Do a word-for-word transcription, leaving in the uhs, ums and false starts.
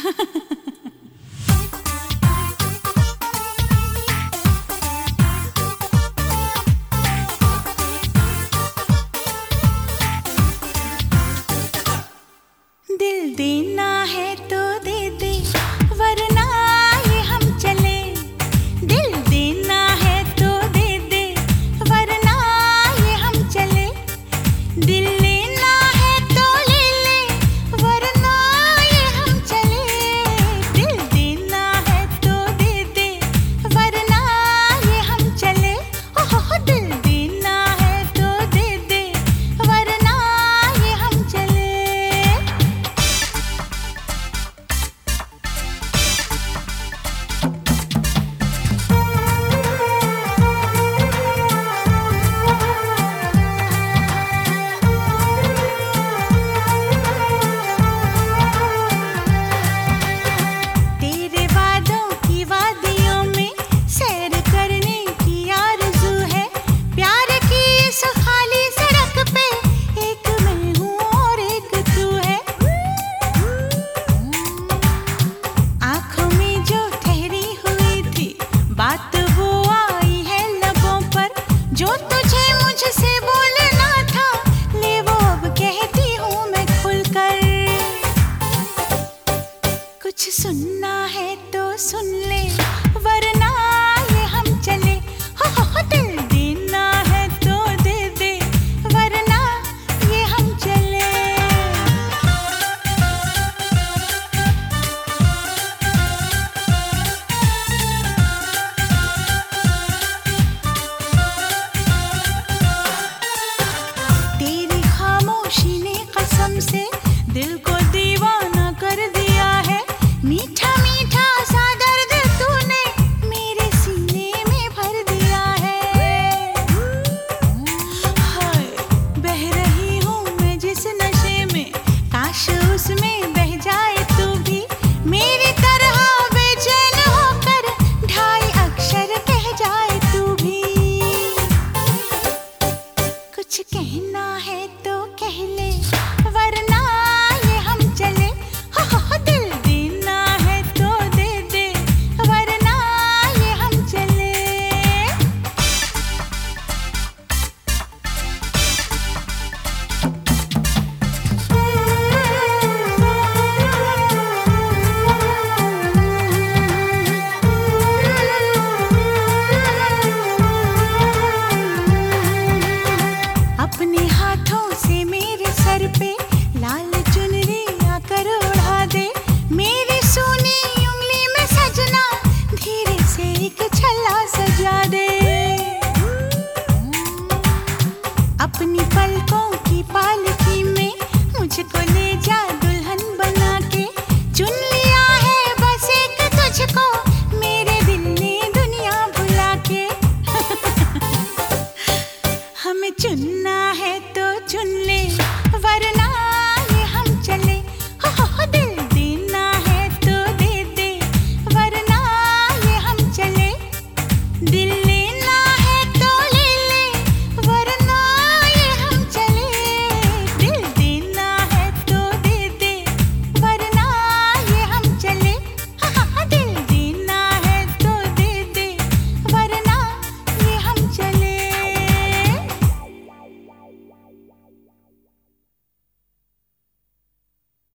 दिल देना है तो दे दे, वरना ये हम चले। दिल देना है तो दे दे, वरना ये हम चले। दिल लेना है तो ले ले, वरना ये हम चले। दिल देना है तो दे दे, वरना ये हम चले। ओह दिल देना है तो दे दे, वरना ये हम चले। तेरे वादों की वादियों में सैर करने की आरज़ू है। प्यार की इस खाली सड़क पे एक मैं हूँ और एक तू है। आँखों में जो ठहरी हुई थी बात वो आई है लबों पर। जो तुझे मुझसे बोलना था ले वो अब कहती हूँ मैं खुलकर। कुछ सुनना है तो सुन ले, वरना ये हम चले। हो हो हो दिल देना है तो दे दे, वरना ये हम चले। तेरी खामोशी ने कसम से दिल को